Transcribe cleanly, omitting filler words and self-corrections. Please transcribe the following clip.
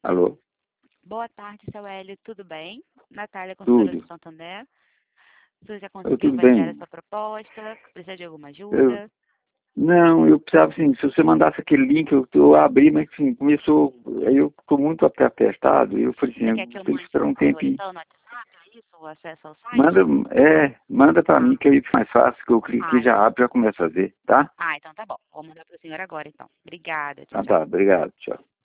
Alô? Boa tarde, seu Hélio, tudo bem? Natália, consultora Tudo. do Santander. Você já conseguiu Tudo validar a bem. sua proposta? Precisa de alguma Eu, ajuda? não, eu precisava, assim, se você mandasse aquele link, eu abri, mas assim, começou, aí eu estou muito apertado, e eu falei assim, Você eu quer que eu tenho que mande, esperar por um favor, tempinho. então, no WhatsApp? É isso? O acesso ao Manda, site? manda para Ah, mim, que aí fica mais fácil, que eu clico aqui, então. já abro, já começo a fazer, tá? Então tá bom. Vou mandar para o senhor agora, então. Obrigada. Tchau, Então tchau. tá, obrigado, tchau.